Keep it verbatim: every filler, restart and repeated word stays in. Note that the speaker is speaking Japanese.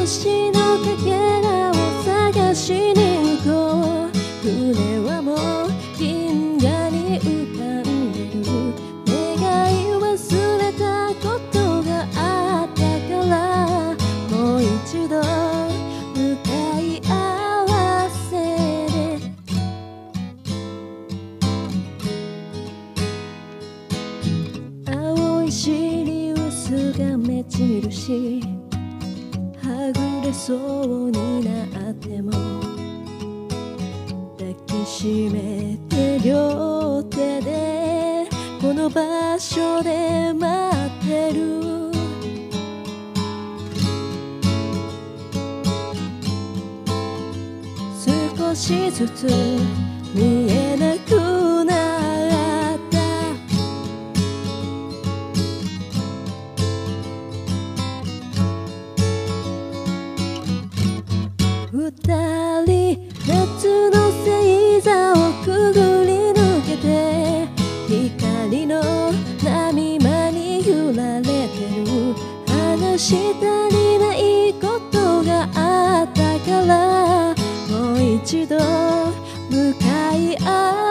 星のかけらを探しに行こう。船はもう銀河に浮かんでる。願い忘れたことがあったから、もう一度向かい合わせで。青いシリウスが目印、はぐれそうになっても抱きしめて両手でこの場所で待ってる。少しずつ見えなくなった二人、夏の星座をくぐり抜けて光の波間に揺られてる。話したりないことがあったから、もう一度向かい合う